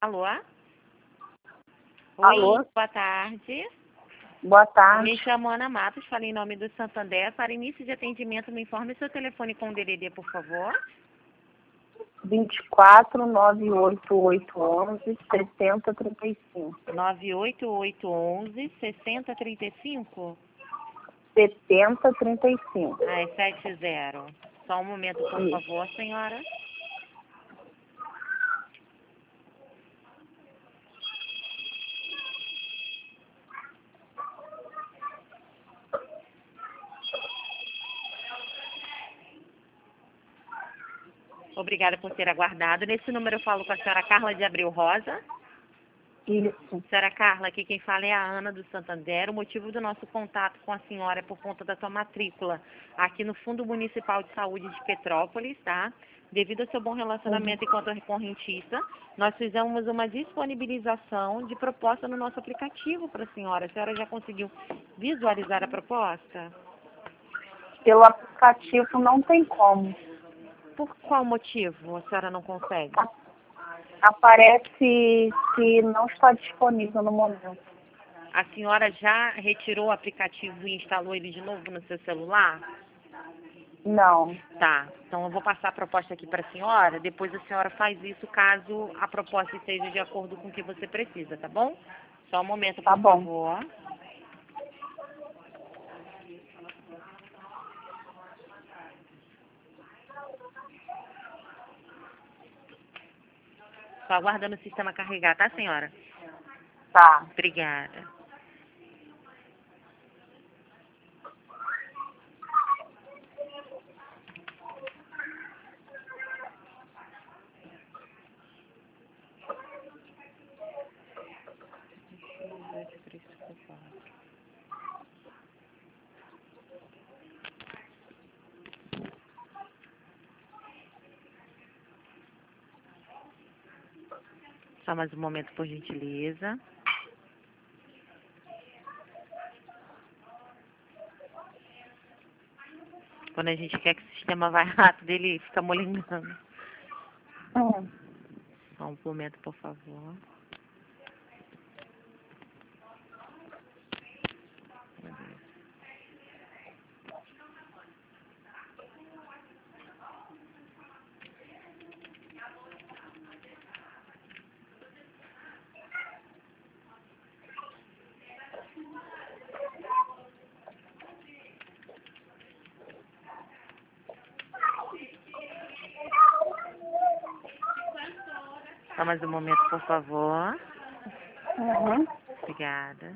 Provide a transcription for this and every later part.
Alô? Alô? Oi, boa tarde. Boa tarde. Me chamo Ana Matos, falo em nome do Santander. Para início de atendimento, me informe seu telefone com o DDD, por favor. 24 98811 6035. 98811 6035? 7035. Ah, é 70. Só um momento, por Isso. favor, senhora. Obrigada por ter aguardado. Nesse número eu falo com a senhora Carla de Abreu Rosa. Isso. Senhora Carla, aqui quem fala é a Ana do Santander. O motivo do nosso contato com a senhora é por conta da sua matrícula aqui no Fundo Municipal de Saúde de Petrópolis, tá? Devido ao seu bom relacionamento enquanto recorrentista, nós fizemos uma disponibilização de proposta no nosso aplicativo para a senhora. A senhora já conseguiu visualizar a proposta? Pelo aplicativo não tem como. Por qual motivo a senhora não consegue? Aparece que não está disponível no momento. A senhora já retirou o aplicativo e instalou ele de novo no seu celular? Não. Tá, então eu vou passar a proposta aqui para a senhora, depois a senhora faz isso caso a proposta esteja de acordo com o que você precisa, tá bom? Só um momento, Tá por bom. favor. Só aguardando o sistema carregar, tá, senhora? Tá. Obrigada. Só mais um momento, por gentileza. Quando a gente quer que o sistema vá rápido, ele fica molengando. Só um momento, por favor. Só mais um momento, por favor. Uhum. Obrigada.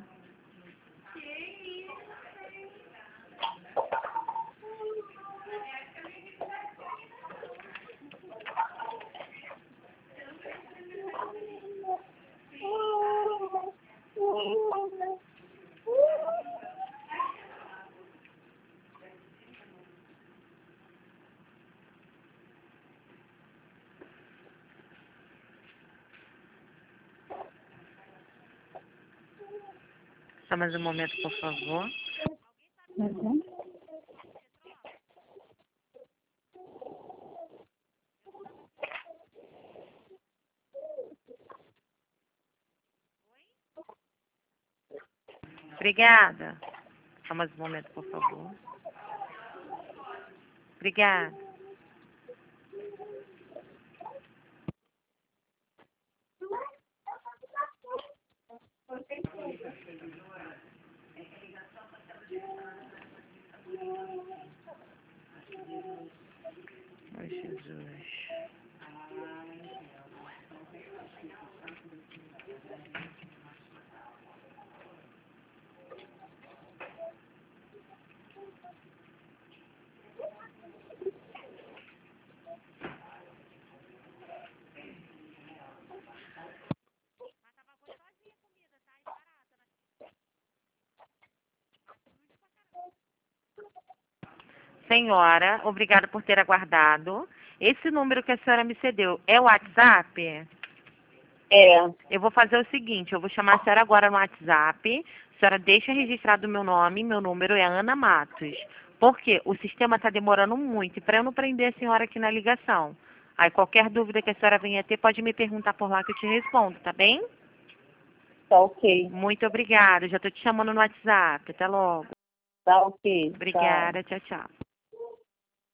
Só mais um momento, por favor. Uhum. Obrigada. Só mais um momento, por favor. Obrigada. Ai, Jesus. Senhora, obrigada por ter aguardado. Esse número que a senhora me cedeu é o WhatsApp? É. Eu vou fazer o seguinte, eu vou chamar a senhora agora no WhatsApp. A senhora deixa registrado o meu nome, meu número é Ana Matos. Por quê? O sistema está demorando muito. E para eu não prender a senhora aqui na ligação, Aí qualquer dúvida que a senhora venha ter, pode me perguntar por lá que eu te respondo, tá bem? Tá ok. Muito obrigada. Já estou te chamando no WhatsApp. Até logo. Tá ok. Tchau. Obrigada. Tchau, tchau.